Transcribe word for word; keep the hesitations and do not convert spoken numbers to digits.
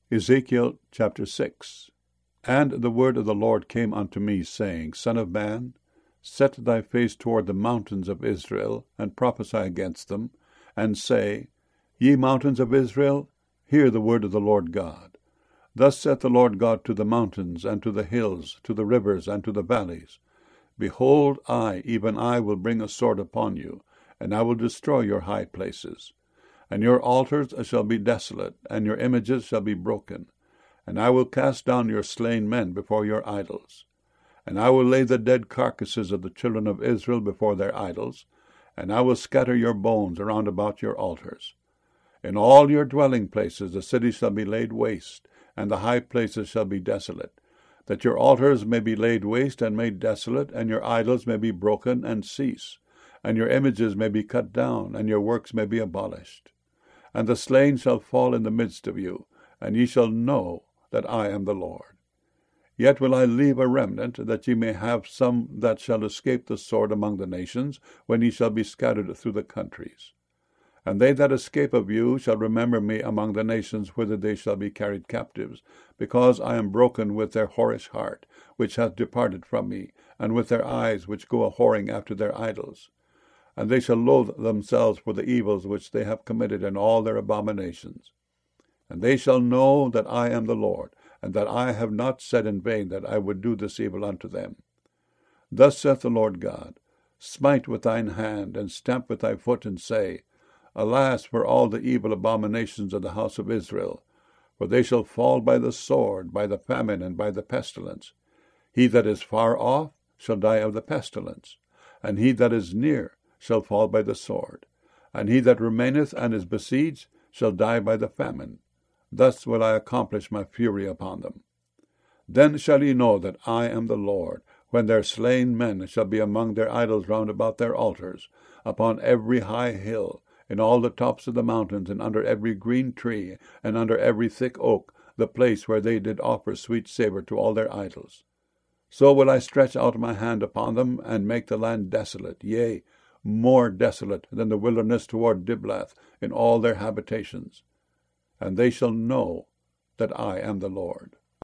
Ezekiel chapter six. And the word of the Lord came unto me, saying, Son of man, set thy face toward the mountains of Israel, and prophesy against them, and say, Ye mountains of Israel, hear the word of the Lord God. Thus saith the Lord God to the mountains, and to the hills, to the rivers, and to the valleys, Behold, I, even I, will bring a sword upon you, and I will destroy your high places. And your altars shall be desolate, and your images shall be broken. And I will cast down your slain men before your idols. And I will lay the dead carcasses of the children of Israel before their idols, and I will scatter your bones around about your altars. In all your dwelling places the cities shall be laid waste, and the high places shall be desolate, that your altars may be laid waste and made desolate, and your idols may be broken and cease, and your images may be cut down, and your works may be abolished. And the slain shall fall in the midst of you, and ye shall know that I am the Lord. Yet will I leave a remnant, that ye may have some that shall escape the sword among the nations, when ye shall be scattered through the countries. And they that escape of you shall remember me among the nations whither they shall be carried captives, because I am broken with their whorish heart, which hath departed from me, and with their eyes which go a-whoring after their idols. And they shall loathe themselves for the evils which they have committed in all their abominations. And they shall know that I am the Lord, and that I have not said in vain that I would do this evil unto them. Thus saith the Lord God, Smite with thine hand, and stamp with thy foot, and say, Alas for all the evil abominations of the house of Israel! For they shall fall by the sword, by the famine, and by the pestilence. He that is far off shall die of the pestilence, and he that is near shall fall by the sword, and he that remaineth and is besieged shall die by the famine. Thus will I accomplish my fury upon them. Then shall ye know that I am the Lord, when their slain men shall be among their idols round about their altars, upon every high hill, in all the tops of the mountains, and under every green tree, and under every thick oak, the place where they did offer sweet savour to all their idols. So will I stretch out my hand upon them, and make the land desolate, yea, more desolate than the wilderness toward Diblath, in all their habitations. And they shall know that I am the Lord.